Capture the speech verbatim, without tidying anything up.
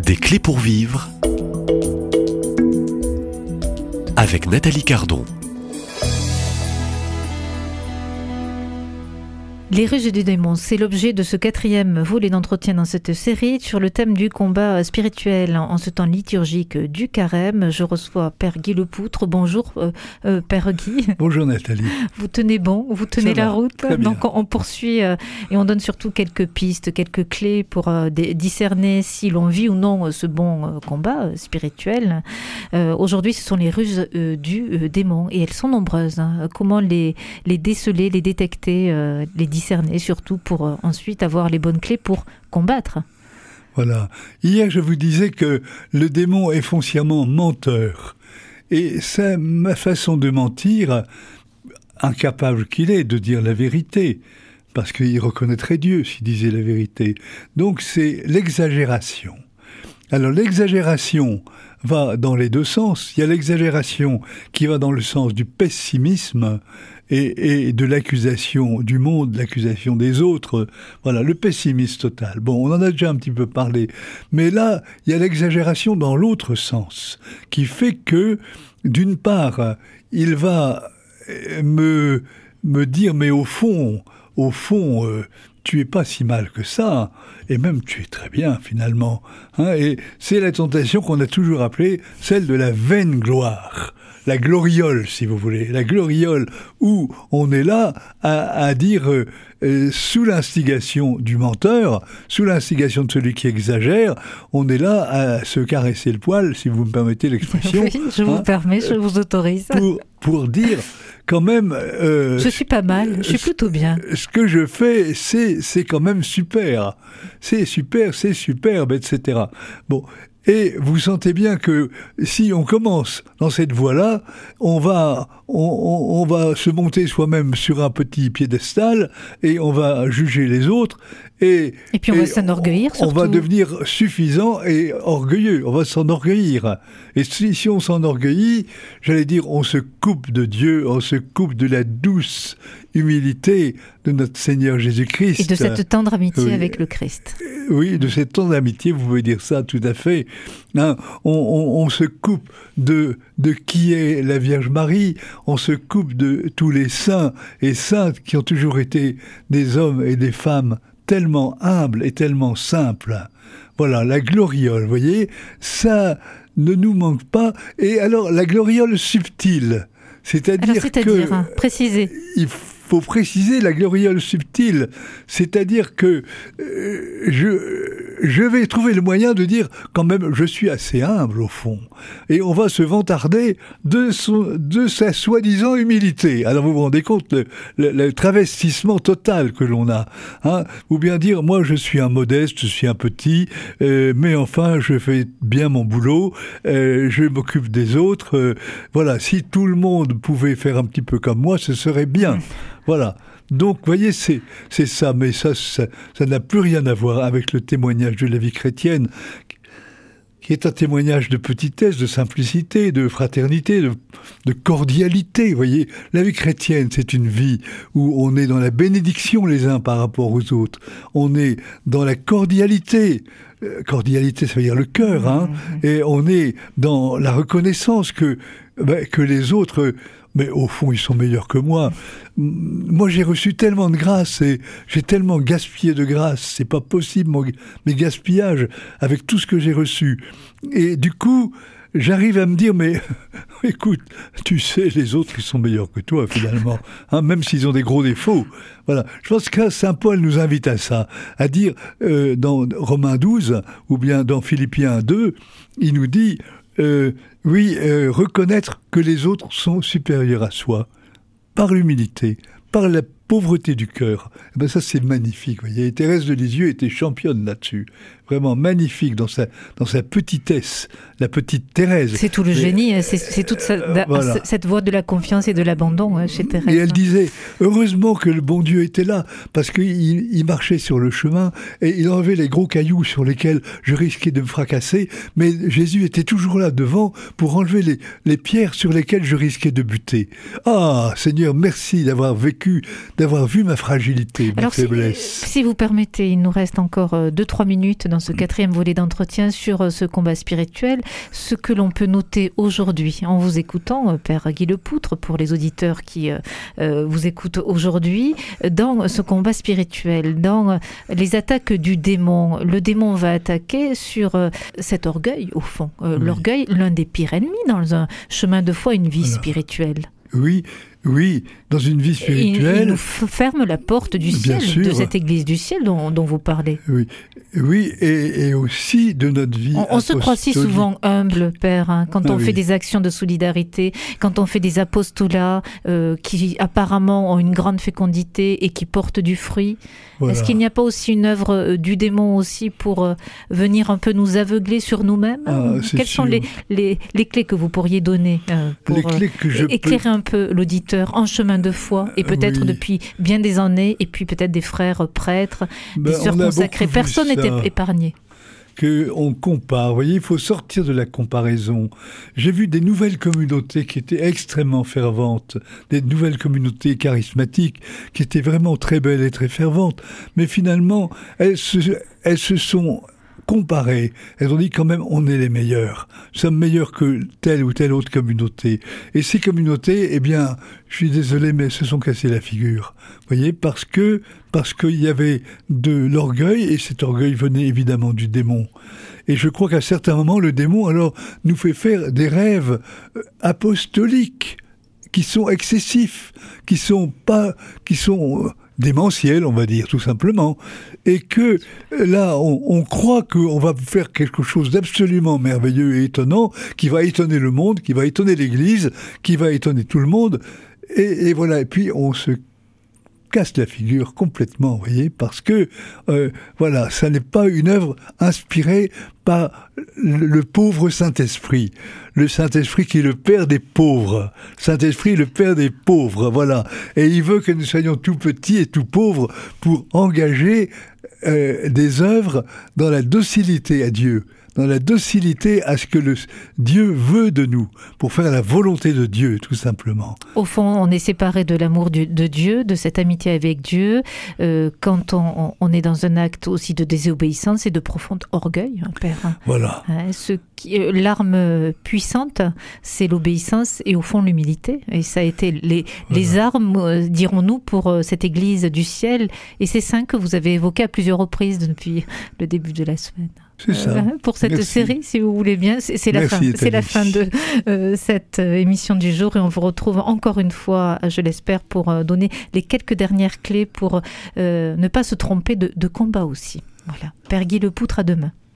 Des clés pour vivre avec Nathalie Cardon. Les ruses du démon, c'est l'objet de ce quatrième volet d'entretien dans cette série sur le thème du combat spirituel en ce temps liturgique du carême. Je reçois Père Guy Lepoutre. Bonjour euh, euh, Père Guy. Bonjour Nathalie. Vous tenez bon, vous tenez Ça la va, route. très bien. Donc on, on poursuit euh, et on donne surtout quelques pistes, quelques clés pour euh, d- discerner si l'on vit ou non euh, ce bon euh, combat euh, spirituel. Euh, aujourd'hui, ce sont les ruses euh, du euh, démon et elles sont nombreuses. Hein. Comment les, les déceler, les détecter, euh, les discerner surtout pour euh, ensuite avoir les bonnes clés pour combattre. Voilà. Hier, je vous disais que le démon est foncièrement menteur. Et c'est ma façon de mentir, incapable qu'il est de dire la vérité, parce qu'il reconnaîtrait Dieu s'il disait la vérité. Donc c'est l'exagération. Alors l'exagération va dans les deux sens. Il y a l'exagération qui va dans le sens du pessimisme et, et de l'accusation du monde, l'accusation des autres. Voilà, le pessimisme total. Bon, on en a déjà un petit peu parlé. Mais là, il y a l'exagération dans l'autre sens, qui fait que, d'une part, il va me, me dire, mais au fond, au fond, euh, tu es pas si mal que ça, et même tu es très bien finalement. Hein, et c'est la tentation qu'on a toujours appelée celle de la vaine gloire, la gloriole si vous voulez, la gloriole où on est là à, à dire euh, euh, sous l'instigation du menteur, sous l'instigation de celui qui exagère, on est là à se caresser le poil, si vous me permettez l'expression. Oui, je vous hein, permets, je vous autorise. Pour, pour dire quand même... Euh, je suis pas mal, je suis plutôt bien. Ce que je fais, c'est, c'est quand même super. C'est super, c'est superbe, et cetera. Bon, et vous sentez bien que si on commence dans cette voie-là, on va, on, on, on va se monter soi-même sur un petit piédestal et on va juger les autres. Et, et puis on et va s'enorgueillir on, on surtout. va devenir suffisant et orgueilleux. On va s'enorgueillir. Et si, si on s'enorgueillit, j'allais dire, on se coupe de Dieu, on se coupe de la douce humilité de notre Seigneur Jésus-Christ. Et de cette tendre amitié oui. avec le Christ. Oui, de cette tendre amitié, vous pouvez dire ça tout à fait. Hein, on, on, on se coupe de, de qui est la Vierge Marie, on se coupe de tous les saints et saintes qui ont toujours été des hommes et des femmes tellement humbles et tellement simples. Voilà, la gloriole, vous voyez, ça ne nous manque pas. Et alors, la gloriole subtile, c'est-à-dire, alors, c'est-à-dire que... Hein, précisez. Il faut préciser la gloriole subtile, c'est-à-dire que euh, je, je vais trouver le moyen de dire quand même je suis assez humble au fond, et on va se vantarder de, son, de sa soi-disant humilité. Alors vous vous rendez compte le, le, le travestissement total que l'on a, hein, ou bien dire moi je suis un modeste, je suis un petit, euh, mais enfin je fais bien mon boulot, euh, je m'occupe des autres, euh, voilà, si tout le monde pouvait faire un petit peu comme moi, ce serait bien. Voilà. Donc, vous voyez, c'est, c'est ça. Mais ça, ça, ça n'a plus rien à voir avec le témoignage de la vie chrétienne, qui est un témoignage de petitesse, de simplicité, de fraternité, de, de cordialité. Vous voyez, la vie chrétienne, c'est une vie où on est dans la bénédiction les uns par rapport aux autres. On est dans la cordialité. Cordialité, ça veut dire le cœur, hein. Mmh. Et on est dans la reconnaissance que, ben, que les autres... Mais au fond, ils sont meilleurs que moi. Moi, j'ai reçu tellement de grâce et j'ai tellement gaspillé de grâce. C'est pas possible, mon, mes gaspillages, avec tout ce que j'ai reçu. Et du coup, j'arrive à me dire, mais écoute, tu sais, les autres, ils sont meilleurs que toi, finalement. Hein, même s'ils ont des gros défauts. Voilà. Je pense que Saint Paul nous invite à ça. À dire, euh, dans Romains douze, ou bien dans Philippiens deux, il nous dit... Euh, oui, euh, reconnaître que les autres sont supérieurs à soi, par l'humilité, par la pauvreté du cœur. Eh ben ça, c'est magnifique. Vous voyez. Et Thérèse de Lisieux était championne là-dessus. Vraiment magnifique dans sa, dans sa petitesse, la petite Thérèse. C'est tout le et, génie, c'est, c'est toute sa, euh, voilà. cette voie de la confiance et de l'abandon chez Thérèse. Et elle disait, heureusement que le bon Dieu était là, parce qu'il il marchait sur le chemin et il enlevait les gros cailloux sur lesquels je risquais de me fracasser, mais Jésus était toujours là devant pour enlever les, les pierres sur lesquelles je risquais de buter. Ah, Seigneur, merci d'avoir vécu, d'avoir vu ma fragilité, ma Alors, faiblesse. Si, si vous permettez, il nous reste encore deux trois minutes dans ce quatrième volet d'entretien sur ce combat spirituel. Ce que l'on peut noter aujourd'hui, en vous écoutant, Père Guy Lepoutre, pour les auditeurs qui euh, vous écoutent aujourd'hui, dans ce combat spirituel, dans les attaques du démon, le démon va attaquer sur euh, cet orgueil, au fond. Euh, oui. L'orgueil, l'un des pires ennemis dans un chemin de foi, une vie Alors, spirituelle. Oui, oui, dans une vie spirituelle... Il, il nous ferme la porte du ciel, sûr. de cette église du ciel dont, dont vous parlez. Oui, oui et, et aussi de notre vie On, on se croit si souvent humble, Père, hein, quand ah, on oui. fait des actions de solidarité, quand on fait des apostolats euh, qui apparemment ont une grande fécondité et qui portent du fruit. Voilà. Est-ce qu'il n'y a pas aussi une œuvre euh, du démon aussi pour euh, venir un peu nous aveugler sur nous-mêmes ah, Quelles sûr. sont les, les, les clés que vous pourriez donner euh, pour les clés que je euh, éclairer peux... un peu l'auditeur en chemin de foi et peut-être oui. depuis bien des années et puis peut-être des frères prêtres, ben, des sœurs consacrées. Personne n'était épargné. Qu'on compare. Vous voyez, il faut sortir de la comparaison. J'ai vu des nouvelles communautés qui étaient extrêmement ferventes, des nouvelles communautés charismatiques qui étaient vraiment très belles et très ferventes. Mais finalement, elles se, elles se sont comparées. Elles ont dit quand même, on est les meilleurs. Nous sommes meilleurs que telle ou telle autre communauté. Et ces communautés, eh bien, je suis désolé, mais elles se sont cassées la figure. Vous voyez, parce que, parce qu'il y avait de l'orgueil, et cet orgueil venait évidemment du démon. Et je crois qu'à certains moments, le démon, alors, nous fait faire des rêves apostoliques, qui sont excessifs, qui sont pas, qui sont démentiels, on va dire, tout simplement. Et que, là, on, on croit qu'on va faire quelque chose d'absolument merveilleux et étonnant, qui va étonner le monde, qui va étonner l'Église, qui va étonner tout le monde. Et, et voilà, et puis on se casse la figure complètement, vous voyez, parce que, euh, voilà, ça n'est pas une œuvre inspirée par le, le pauvre Saint-Esprit. Le Saint-Esprit qui est le Père des pauvres. Saint-Esprit est le Père des pauvres, voilà. Et il veut que nous soyons tout petits et tout pauvres pour engager euh, des œuvres dans la docilité à Dieu. Dans la docilité à ce que le Dieu veut de nous, pour faire la volonté de Dieu, tout simplement. Au fond, on est séparé de l'amour de Dieu, de cette amitié avec Dieu, euh, quand on, on est dans un acte aussi de désobéissance et de profond orgueil, hein, Père. Voilà. Hein, ce qui, euh, l'arme puissante, c'est l'obéissance et au fond l'humilité. Et ça a été les, voilà. les armes, euh, dirons-nous, pour euh, cette Église du ciel. Et ces cinq que vous avez évoqués à plusieurs reprises depuis le début de la semaine. C'est ça. Euh, pour cette Merci. série, si vous voulez bien. C'est, c'est, la, fin. c'est la fin de euh, cette euh, émission du jour et on vous retrouve encore une fois, je l'espère, pour euh, donner les quelques dernières clés pour euh, ne pas se tromper de, de combat aussi. Voilà. Père Guy Lepoutre, à demain.